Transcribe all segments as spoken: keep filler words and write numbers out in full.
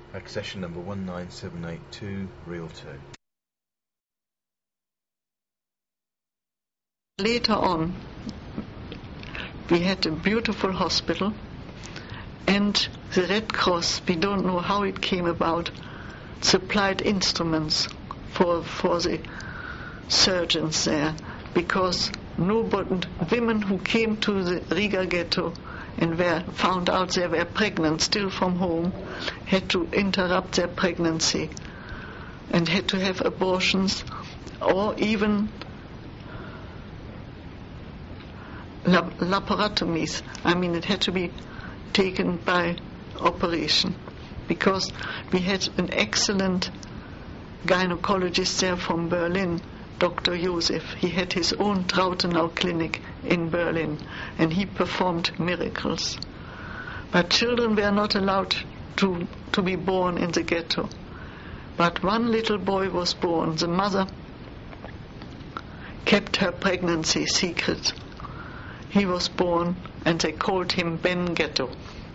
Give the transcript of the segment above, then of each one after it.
Accession number one nine seven eight two, Rialto. Later on, we had a beautiful hospital, and the Red Cross, we don't know how it came about, supplied instruments for for the surgeons there, because nobody, women who came to the Riga ghetto and were found out they were pregnant still from home had to interrupt their pregnancy and had to have abortions, or even lab- laparotomies. I mean, it had to be taken by operation, because we had an excellent gynecologist there from Berlin, Doctor Josef. He had his own Trautenau clinic in Berlin, and he performed miracles. But children were not allowed to, to be born in the ghetto. But one little boy was born. The mother kept her pregnancy secret. He was born, and they called him Ben Ghetto,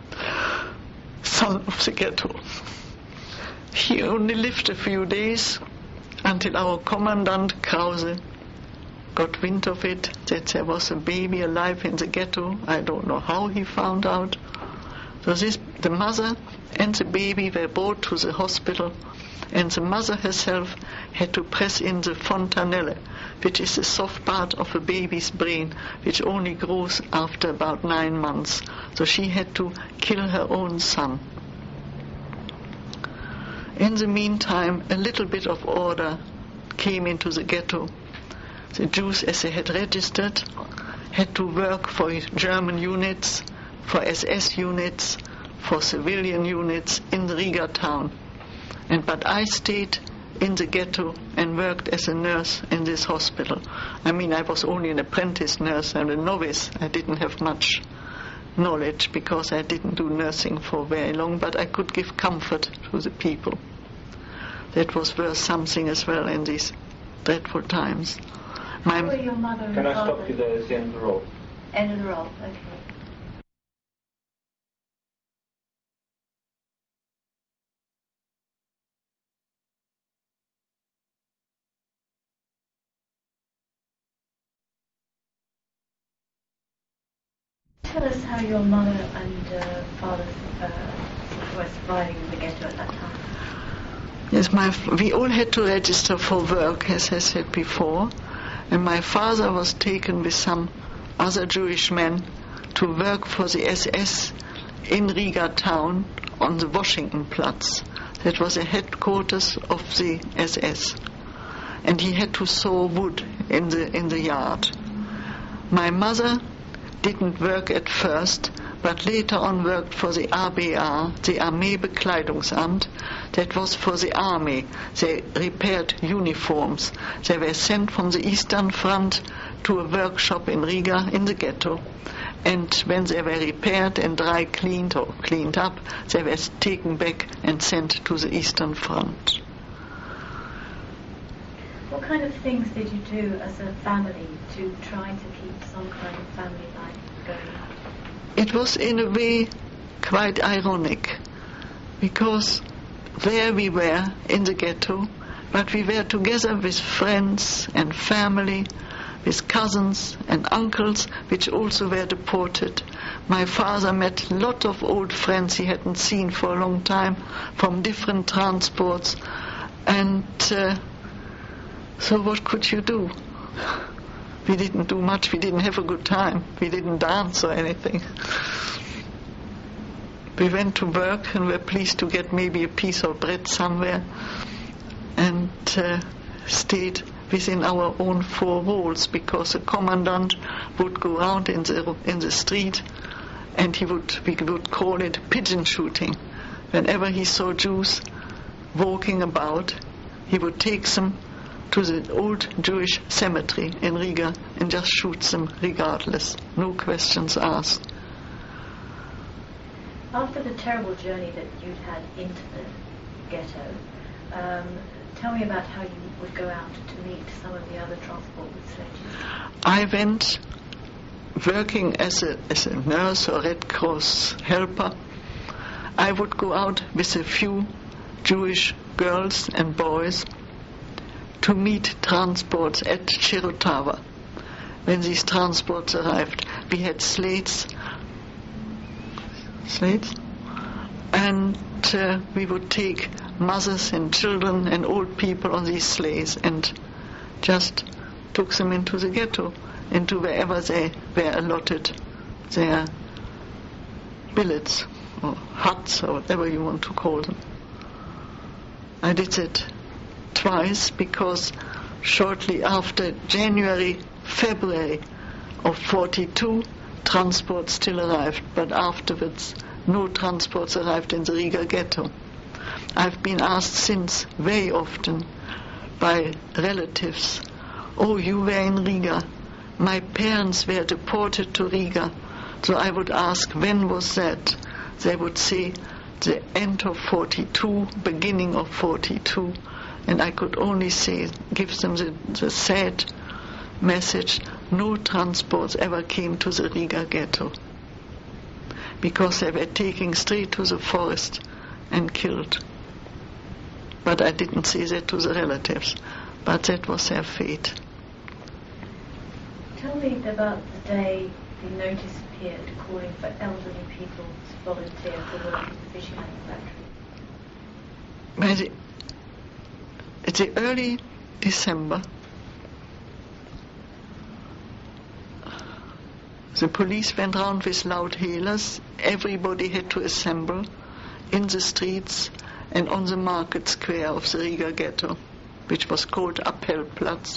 son of the ghetto. He only lived a few days until our commandant Krause got wind of it, that there was a baby alive in the ghetto. I don't know how he found out. So this, the mother and the baby were brought to the hospital, and the mother herself had to press in the fontanelle, which is the soft part of a baby's brain, which only grows after about nine months. So she had to kill her own son. In the meantime, a little bit of order came into the ghetto. The Jews, as they had registered, had to work for German units, for S S units, for civilian units in the Riga town. And but I stayed in the ghetto and worked as a nurse in this hospital. I mean, I was only an apprentice nurse and a novice. I didn't have much knowledge because I didn't do nursing for very long, but I could give comfort to the people. That was worth something as well in these dreadful times. My Who were your mother and Can I father? stop you there? It's the end of the roll. End of the roll, okay. Tell us how your mother and uh, father uh, were surviving in the ghetto at that time. Yes, my, we all had to register for work, as I said before, and my father was taken with some other Jewish men to work for the S S in Riga town on the Washingtonplatz. That was the headquarters of the S S, and he had to saw wood in the in the yard. My mother didn't work at first, but later on worked for the A B A, the Armeebekleidungsamt. That was for the army. They repaired uniforms. They were sent from the Eastern Front to a workshop in Riga in the ghetto. And when they were repaired and dry cleaned or cleaned up, they were taken back and sent to the Eastern Front. What kind of things did you do as a family to try to keep some kind of family life going? It was in a way quite ironic, because there we were in the ghetto, but we were together with friends and family, with cousins and uncles, which also were deported. My father met a lot of old friends he hadn't seen for a long time from different transports, and uh, so what could you do? We didn't do much. We didn't have a good time. We didn't dance or anything. We went to work and were pleased to get maybe a piece of bread somewhere, and uh, stayed within our own four walls, because the commandant would go out in the in the street, and he would we would call it pigeon shooting. Whenever he saw Jews walking about, he would take them to the old Jewish cemetery in Riga and just shoot them regardless, no questions asked. After the terrible journey that you'd had into the ghetto, um, tell me about how you would go out to meet some of the other transport with sledges. I went working as a, as a nurse or Red Cross helper. I would go out with a few Jewish girls and boys to meet transports at Chirotava. When these transports arrived, we had slates, slates, and uh, we would take mothers and children and old people on these sleighs and just took them into the ghetto, into wherever they were allotted their billets or huts or whatever you want to call them. I did that twice because shortly after January, February of forty-two, transports still arrived, but afterwards no transports arrived in the Riga ghetto. I've been asked since very often by relatives, "Oh, you were in Riga. My parents were deported to Riga." So I would ask, when was that? They would say, the end of forty-two, beginning of forty-two. And I could only say, give them the, the sad message, no transports ever came to the Riga ghetto, because they were taken straight to the forest and killed. But I didn't say that to the relatives, but that was their fate. Tell me about the day the notice appeared calling for elderly people to volunteer for work in the fishing factory. By the, at the early December, the police went round with loud hailers. Everybody had to assemble in the streets and on the market square of the Riga ghetto, which was called Appellplatz,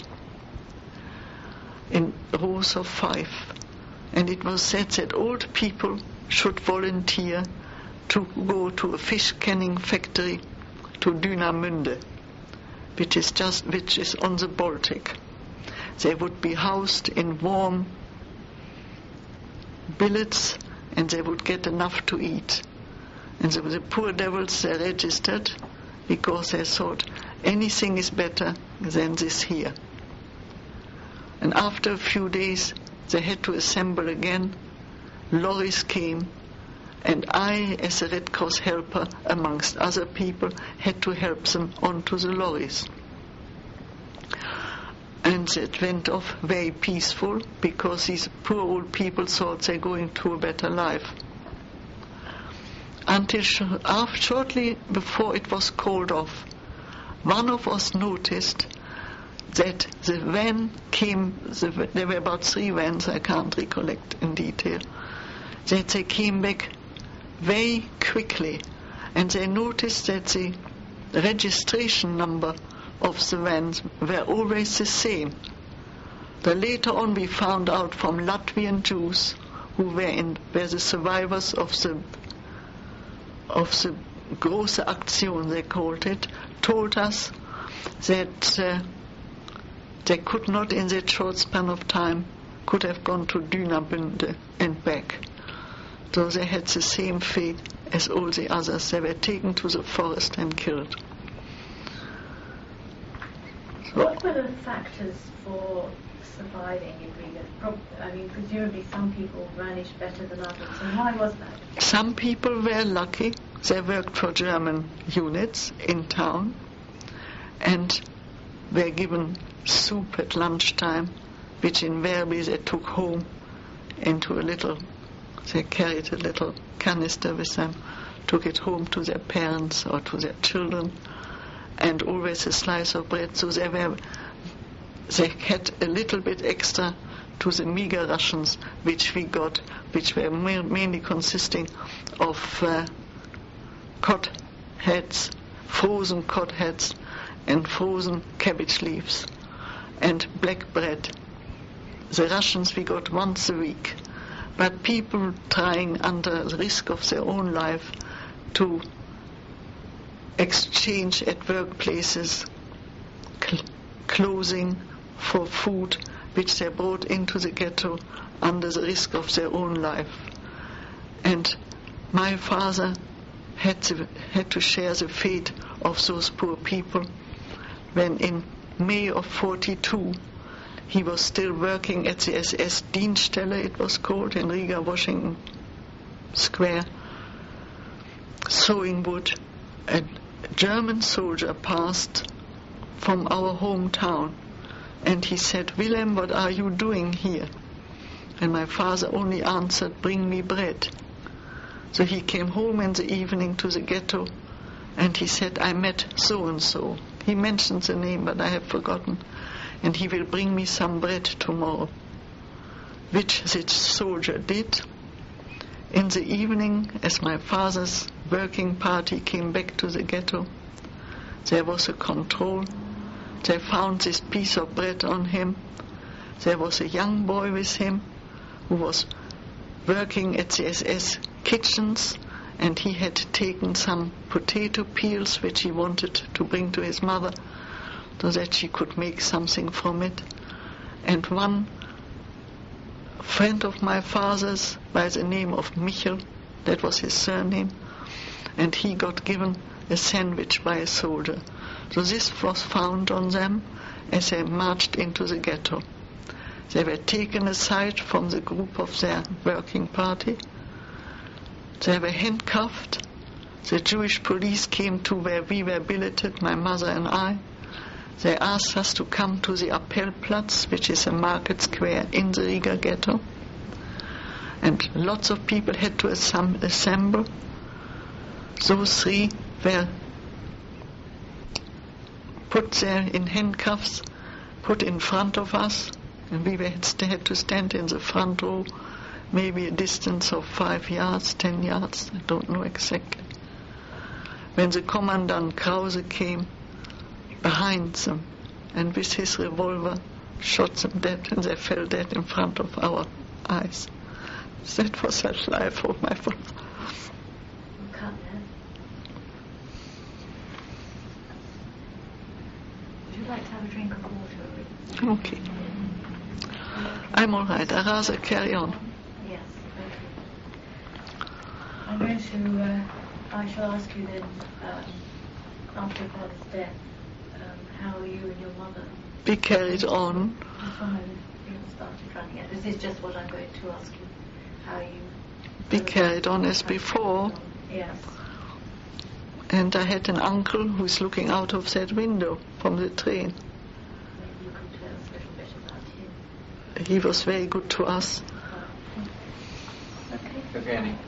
in rows of five. And it was said that old people should volunteer to go to a fish canning factory to Dünamünde, which is just which is on the Baltic. They would be housed in warm billets, and they would get enough to eat. And the, the poor devils, they registered because they thought anything is better than this here. And after a few days, they had to assemble again. Lorries came, and I, as a Red Cross helper, amongst other people, had to help them onto the lorries. And it went off very peaceful, because these poor old people thought they're going to a better life. Until sh- after, shortly before it was called off, one of us noticed that the van came, the, there were about three vans, I can't recollect in detail, that they came back very quickly, and they noticed that the registration number of the vans were always the same. Then later on we found out from Latvian Jews who were in were the survivors of the of the Große Aktion, they called it, told us that uh, they could not in that short span of time could have gone to Dünamünde and back. So they had the same fate as all the others. They were taken to the forest and killed. What were the factors for surviving in Riga? Pro- I mean, presumably some people managed better than others, and why was that? Some people were lucky. They worked for German units in town and were given soup at lunchtime, which invariably they took home into a little, they carried a little canister with them, took it home to their parents or to their children, and always a slice of bread. So they were, they had a little bit extra to the meager rations which we got, which were ma- mainly consisting of uh, cod heads, frozen cod heads, and frozen cabbage leaves, and black bread. The rations we got once a week, but people trying under the risk of their own life to exchange at workplaces cl- clothing for food which they brought into the ghetto under the risk of their own life. And my father had to, had to share the fate of those poor people when in May of forty-two he was still working at the S S Dienststelle, it was called, in Riga, Washington Square, sawing wood and German soldier passed from our hometown, and he said, "Wilhelm, what are you doing here?" And my father only answered, "Bring me bread." So he came home in the evening to the ghetto, and he said, "I met so-and-so." He mentioned the name, but I have forgotten. "And he will bring me some bread tomorrow." Which this soldier did. In the evening, as my father's working party came back to the ghetto, there was a control. They found this piece of bread on him. There was a young boy with him who was working at the S S kitchens, and he had taken some potato peels which he wanted to bring to his mother so that she could make something from it. And one friend of my father's by the name of Michel, that was his surname, and he got given a sandwich by a soldier. So this was found on them as they marched into the ghetto. They were taken aside from the group of their working party. They were handcuffed. The Jewish police came to where we were billeted, my mother and I. They asked us to come to the Appellplatz, which is a market square in the Riga ghetto. And lots of people had to assem- assemble. Those three were put there in handcuffs, put in front of us, and we were, had to stand in the front row, maybe a distance of five yards, ten yards, I don't know exactly. When the Commandant Krause came behind them, and with his revolver shot them dead, and they fell dead in front of our eyes. That was the life of my father. Would you like to have a drink of water? Okay. I'm all right. I'd rather carry on. Yes, okay. I'm going to, uh, I shall ask you then, um, after your father's death, um, how you and your mother... Be carried on. Just one moment, you started running it. This is just what I'm going to ask you. How you... Be carried on as before. Yes. And I had an uncle who's looking out of that window from the train. Maybe you could tell us a little bit about him. He was very good to us. Okay. Okay, Annie.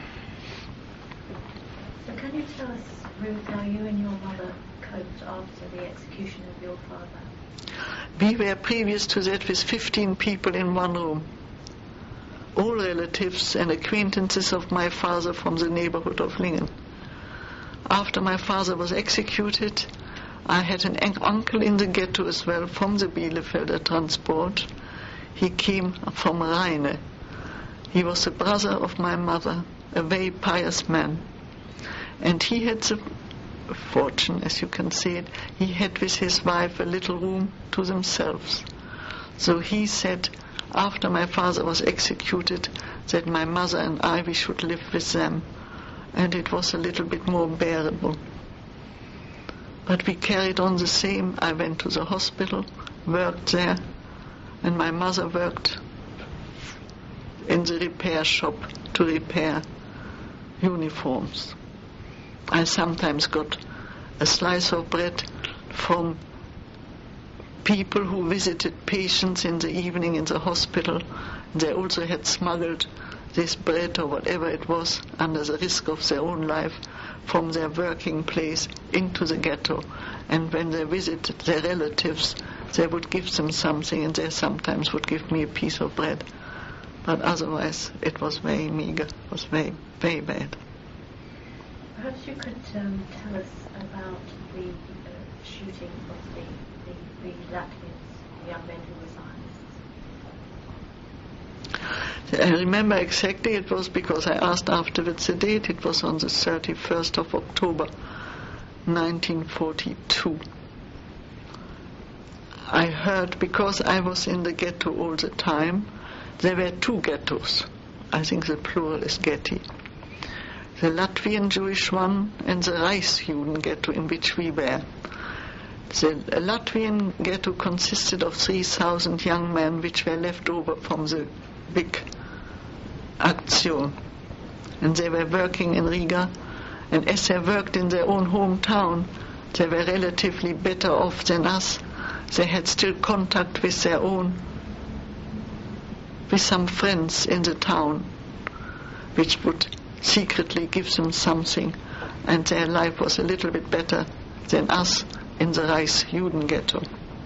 So can you tell us, Ruth, how you and your mother coped after the execution of your father? We were previous to that with fifteen people in one room. All relatives and acquaintances of my father from the neighborhood of Lingen. After my father was executed, I had an uncle in the ghetto as well from the Bielefelder transport. He came from Rheine. He was the brother of my mother, a very pious man. And he had the fortune, as you can see it, he had with his wife a little room to themselves. So he said, after my father was executed, that my mother and I, we should live with them. And it was a little bit more bearable. But we carried on the same. I went to the hospital, worked there, and my mother worked in the repair shop to repair uniforms. I sometimes got a slice of bread from people who visited patients in the evening in the hospital. They also had smuggled this bread or whatever it was under the risk of their own life from their working place into the ghetto. And when they visited their relatives, they would give them something, and they sometimes would give me a piece of bread. But otherwise it was very meager, it was very, very bad. Perhaps you could um, tell us about the uh, shooting of the, the, the Latvians, the young men who were Zionists. I remember exactly, it was because I asked afterwards the date. It was on the thirty-first of October nineteen forty-two. I heard, because I was in the ghetto all the time, there were two ghettos. I think the plural is Getty. The Latvian Jewish one and the Reichsjuden ghetto in which we were. The Latvian ghetto consisted of three thousand young men which were left over from the big Aktion. And they were working in Riga, And as they worked in their own hometown, they were relatively better off than us. They had still contact with their own, with some friends in the town, which would secretly give them something, and their life was a little bit better than us in the Reichsjuden ghetto.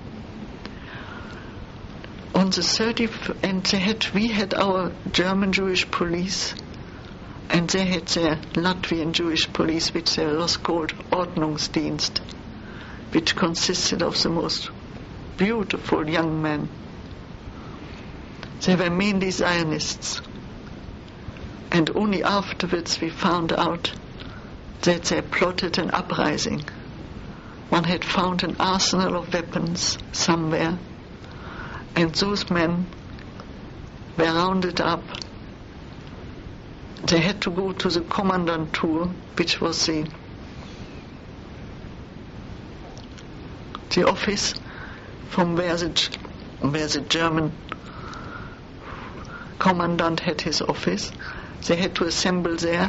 On the thirtieth, and they had, we had our German Jewish police, and they had their Latvian Jewish police, which they was called Ordnungsdienst, which consisted of the most beautiful young men. They were mainly Zionists, and only afterwards we found out that they plotted an uprising. One had found an arsenal of weapons somewhere, and those men were rounded up. They had to go to the Kommandantur, which was the, the office from where the, where the German commandant had his office. They had to assemble there,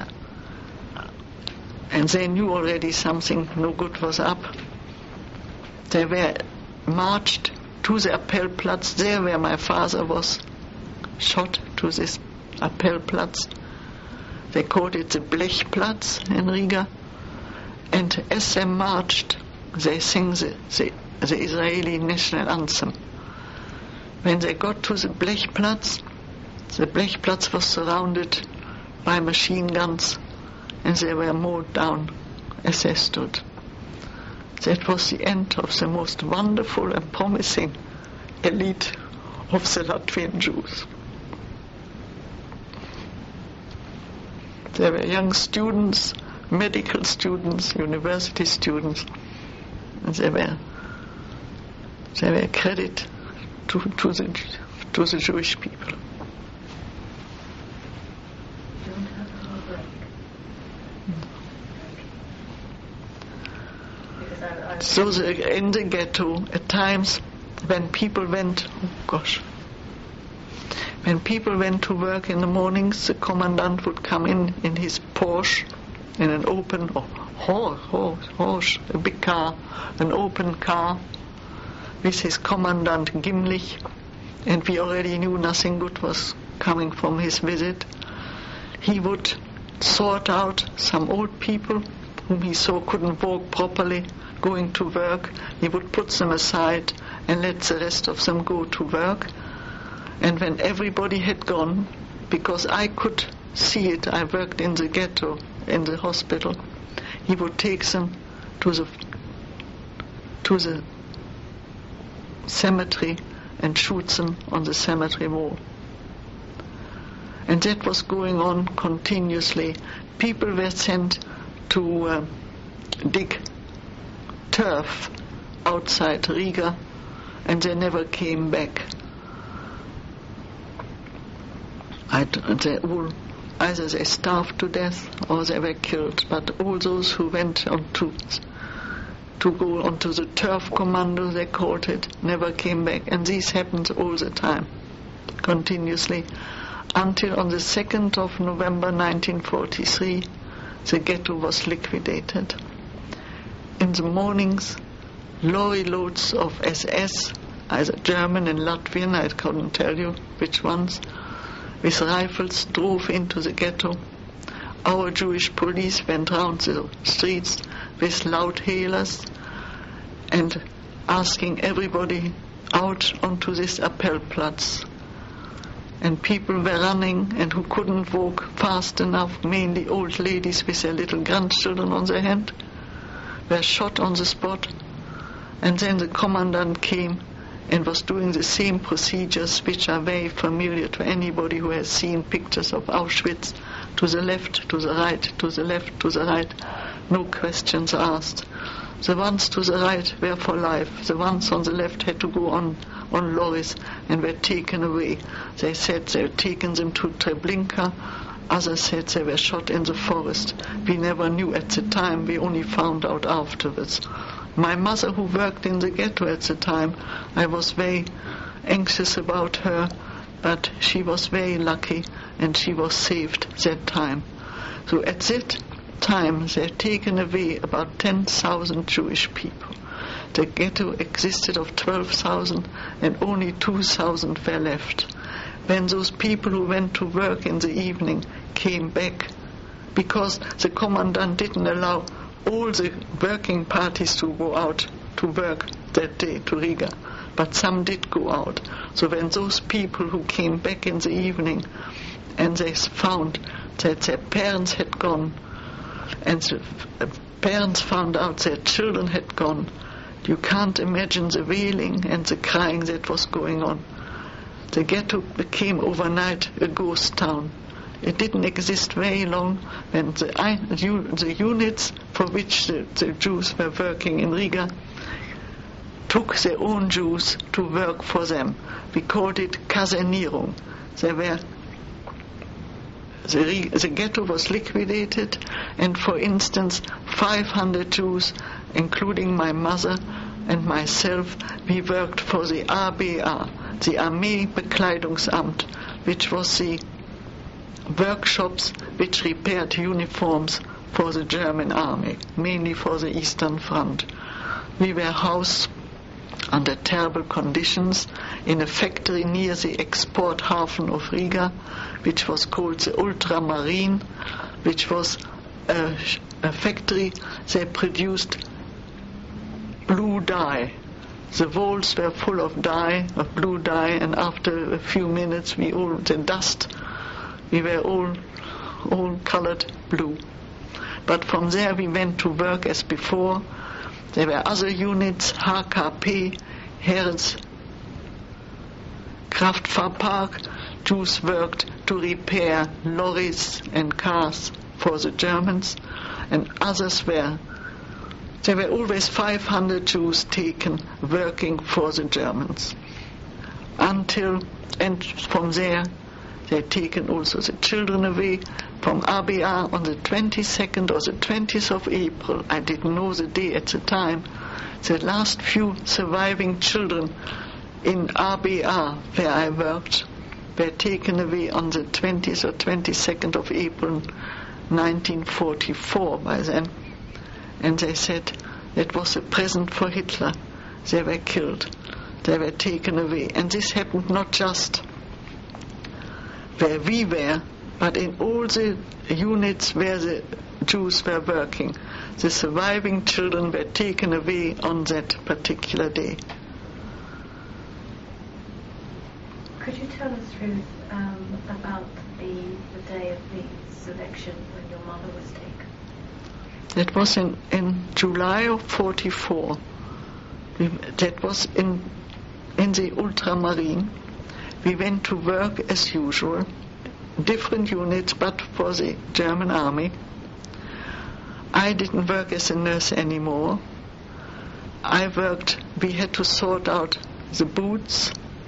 and they knew already something no good was up. They were marched to the Appellplatz, there where my father was shot, to this Appellplatz. They called it the Blechplatz in Riga. And as they marched, they sang the, the, the Israeli national anthem. When they got to the Blechplatz, the Blechplatz was surrounded by machine guns, and they were mowed down as they stood. That was the end of the most wonderful and promising elite of the Latvian Jews. There were young students, medical students, university students, and they were they were a credit to, to the to the Jewish people. So the, in the ghetto, at times when people went, oh gosh, when people went to work in the mornings, the commandant would come in in his Porsche, in an open, oh, horse, horse, horse, a big car, an open car, with his commandant Gimlich, and we already knew nothing good was coming from his visit. He would sort out some old people whom he saw couldn't walk properly, going to work. He would put them aside and let the rest of them go to work. And when everybody had gone, because I could see it, I worked in the ghetto, in the hospital, he would take them to the to the cemetery and shoot them on the cemetery wall. And that was going on continuously. People were sent to uh, dig turf outside Riga, and they never came back. I, they all, either they starved to death or they were killed. But all those who went on to, to go onto the turf commando, they called it, never came back. And this happened all the time, continuously, until on the second of November nineteen forty-three, the ghetto was liquidated. In the mornings, lorry loads of S S, either German and Latvian, I couldn't tell you which ones, with rifles drove into the ghetto. Our Jewish police went round the streets with loud hailers and asking everybody out onto this Appellplatz. And people were running, and who couldn't walk fast enough, mainly old ladies with their little grandchildren on their hand, were shot on the spot. And then the commandant came and was doing the same procedures, which are very familiar to anybody who has seen pictures of Auschwitz. To the left, to the right, to the left, to the right. No questions asked. The ones to the right were for life. The ones on the left had to go on, on lorries and were taken away. They said they had taken them to Treblinka. Others said they were shot in the forest. We never knew at the time. We only found out afterwards. My mother, who worked in the ghetto at the time, I was very anxious about her, but she was very lucky and she was saved that time. So at that, time they had taken away about ten thousand Jewish people. The ghetto existed of twelve thousand and only two thousand were left. When those people who went to work in the evening came back, because the commandant didn't allow all the working parties to go out to work that day to Riga, but some did go out. So when those people who came back in the evening and they found that their parents had gone, and the parents found out their children had gone, you can't imagine the wailing and the crying that was going on. The ghetto became overnight a ghost town. It didn't exist very long when the, the units for which the, the Jews were working in Riga took their own Jews to work for them. We called it Kasernierung. They were, the, the ghetto was liquidated, and for instance, five hundred Jews, including my mother and myself, we worked for the A B A, the Armeebekleidungsamt, which was the workshops which repaired uniforms for the German army, mainly for the Eastern Front. We were housed under terrible conditions in a factory near the export haven of Riga, which was called the Ultramarine, which was a, a factory that produced blue dye. The walls were full of dye, of blue dye, and after a few minutes we all, the dust, we were all, all colored blue. But from there we went to work as before. There were other units, H K P, Herz, Kraftfahrpark. Jews worked to repair lorries and cars for the Germans, and others were. There were always five hundred Jews taken working for the Germans. Until, and from there, they had taken also the children away from A B A on the twenty-second or the twentieth of April. I didn't know the day at the time. The last few surviving children in A B A, where I worked, were taken away on the twentieth or twenty-second of April nineteen forty-four by then. And they said it was a present for Hitler. They were killed. They were taken away. And this happened not just where we were, but in all the units where the Jews were working. The surviving children were taken away on that particular day. Could you tell us, Ruth, um, about the, the day of the selection when your mother was taken? That was in, in July of forty-four. We, that was in in the Ultramarine. We went to work as usual, different units, but for the German army. I didn't work as a nurse anymore. I worked, we had to sort out the boots,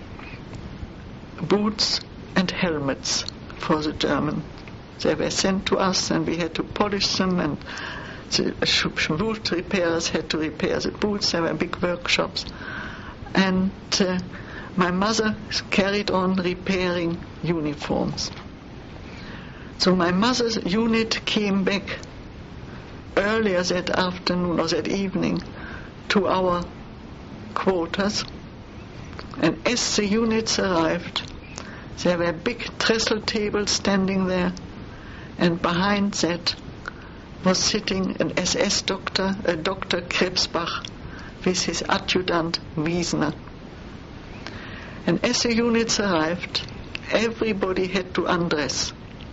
boots and helmets for the German. They were sent to us and we had to polish them, and the boot repairers had to repair the boots. There were big workshops. And uh, my mother carried on repairing uniforms. So my mother's unit came back earlier that afternoon or that evening to our quarters. And as the units arrived, there were big trestle tables standing there, and behind that was sitting an S S doctor, a Doctor Krebsbach, with his adjutant Wiesner. And as the units arrived, everybody had to undress.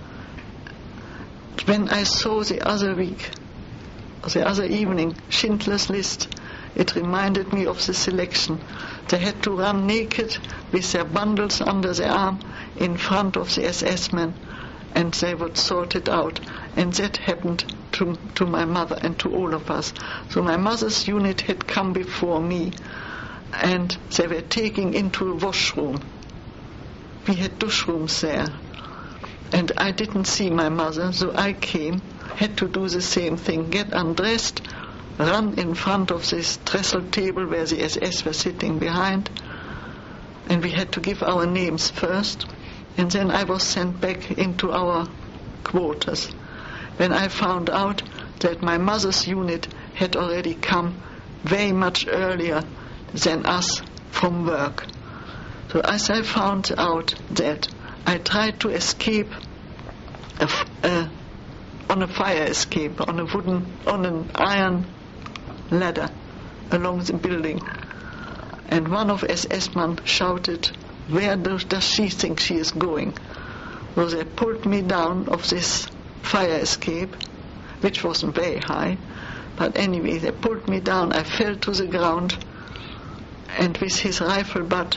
When I saw the other week, the other evening, Schindler's List, it reminded me of the selection. They had to run naked with their bundles under their arm in front of the S S men, and they would sort it out. And that happened to, to my mother and to all of us. So my mother's unit had come before me, and they were taking into a washroom. We had douche rooms there. And I didn't see my mother, so I came, had to do the same thing, get undressed, run in front of this trestle table where the S S were sitting behind, and we had to give our names first, and then I was sent back into our quarters. when I found out that my mother's unit had already come very much earlier than us from work. So as I found out that, I tried to escape a f- uh, on a fire escape, on a wooden, on an iron ladder along the building. And one of S S men shouted, "Where does, does she think she is going?" So they pulled me down of this fire escape, which wasn't very high, but anyway, they pulled me down. I fell to the ground, and with his rifle butt,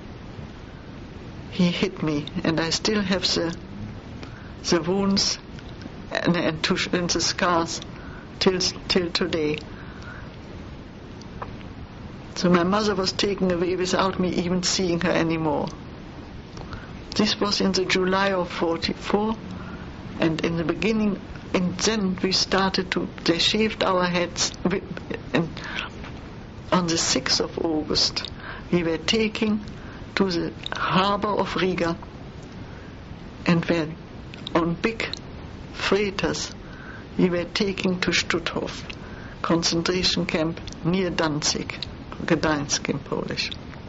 he hit me, and I still have the the wounds and, and, to, and the scars till till today. So my mother was taken away without me even seeing her anymore. This was in the July of forty-four, and in the beginning, and then we started to, they shaved our heads, and on the sixth of August, we were taken to the harbor of Riga, and were on big freighters, we were taken to Stutthof, concentration camp near Danzig, Gdańsk in Polish.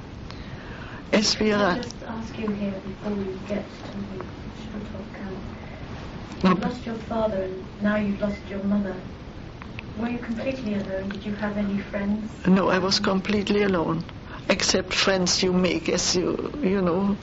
As we Can are, I just ask you here before you get to the Stutthof camp? No. You've lost your father and now you've lost your mother. Were you completely alone? Did you have any friends? no, I was completely alone, except friends you make as you, you know.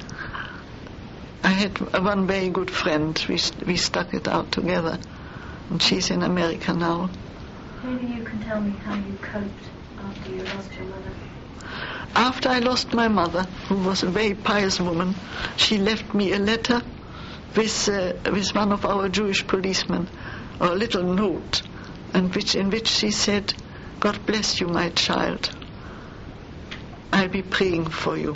I had one very good friend, we, we stuck it out together, and she's in America now. Maybe you can tell me how you coped after you lost your mother. After I lost my mother, who was a very pious woman, she left me a letter with uh, with one of our Jewish policemen, or a little note, and which in which she said, "God bless you, my child. I'll be praying for you."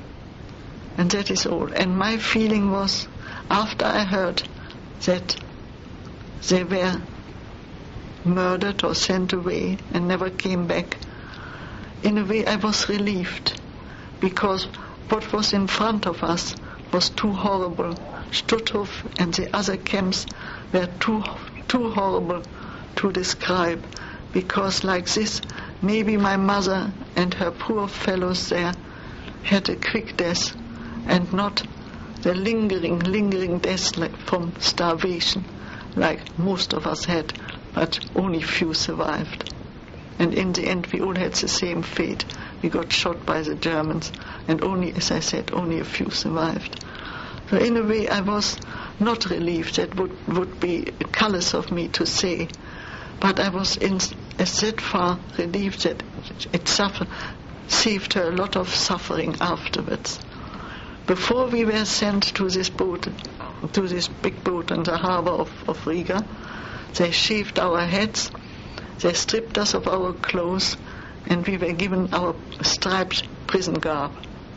And that is all. And my feeling was, after I heard that they were murdered or sent away and never came back, in a way I was relieved, because what was in front of us was too horrible. Stutthof and the other camps were too too horrible to describe, because like this, maybe my mother and her poor fellows there had a quick death, and not the lingering, lingering death like from starvation, like most of us had, but only few survived. And in the end, we all had the same fate. We got shot by the Germans, and only, as I said, only a few survived. So in a way, I was not relieved. That would, would be callous of me to say. But I was in, as that far relieved that it suffer, saved her a lot of suffering afterwards. Before we were sent to this boat, to this big boat in the harbor of, of Riga, they shaved our heads, they stripped us of our clothes, and we were given our striped prison garb.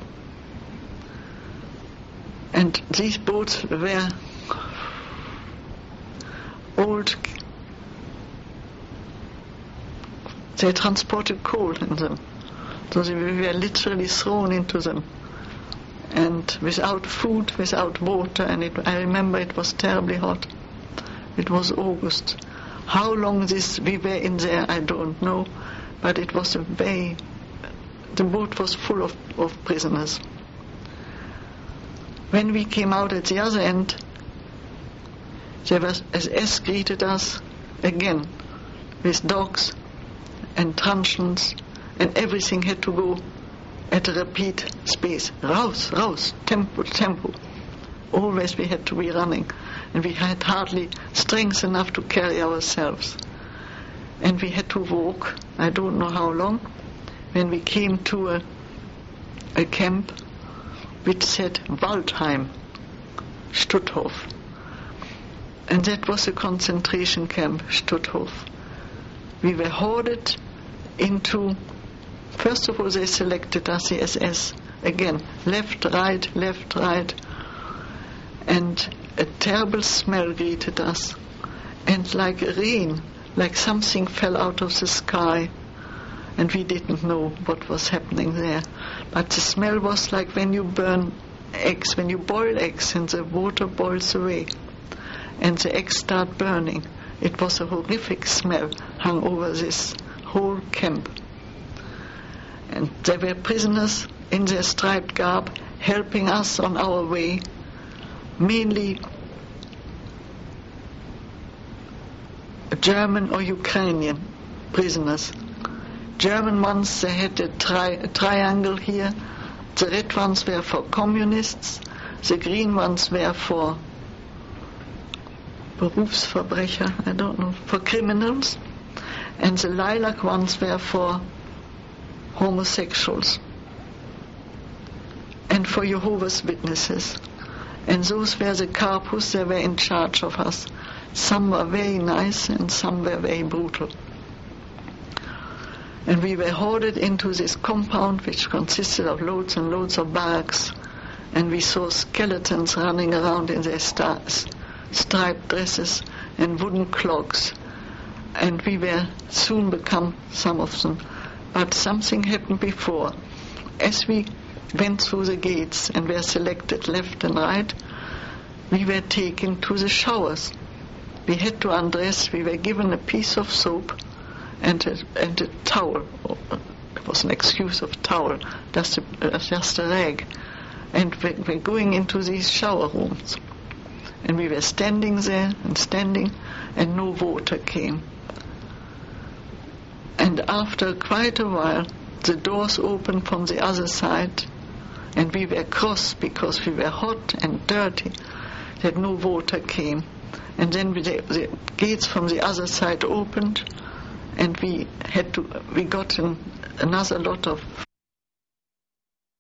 And these boats were old. They transported coal in them, so we were literally thrown into them. And without food, without water, and it, I remember it was terribly hot. It was August. How long this we were in there, I don't know, but it was a very, the boat was full of, of prisoners. When we came out at the other end, there was S S greeted us again with dogs and truncheons, and everything had to go at a rapid space. Raus, raus, tempo, tempo. Always we had to be running, and we had hardly strength enough to carry ourselves. And we had to walk, I don't know how long, when we came to a, a camp which said Waldheim, Stutthof. And that was a concentration camp, Stutthof. We were hoarded into, first of all they selected us, the S S, again, left, right, left, right, and a terrible smell greeted us, and like rain, like something fell out of the sky, and we didn't know what was happening there. But the smell was like when you burn eggs, when you boil eggs and the water boils away. and the eggs start burning. It was a horrific smell hung over this whole camp. And there were prisoners in their striped garb helping us on our way, mainly German or Ukrainian prisoners. German ones, they had a, tri- a triangle here. The red ones were for communists, the green ones were for Berufsverbrecher, I don't know, for criminals, and the lilac ones were for homosexuals and for Jehovah's Witnesses. And those were the Karpus, they were in charge of us. Some were very nice and some were very brutal. And we were hoarded into this compound which consisted of loads and loads of barracks, and we saw skeletons running around in their stars, striped dresses and wooden clogs, and we were soon become some of them. But something happened before. As we went through the gates and were selected left and right, we were taken to the showers. We had to undress. We were given a piece of soap and a, and a towel. It was an excuse of towel, just a, just a rag. And we were going into these shower rooms. And we were standing there and standing, and no water came. And after quite a while, the doors opened from the other side, and we were cross because we were hot and dirty, that no water came. And then we, the, the gates from the other side opened, and we had to, we got an, another lot of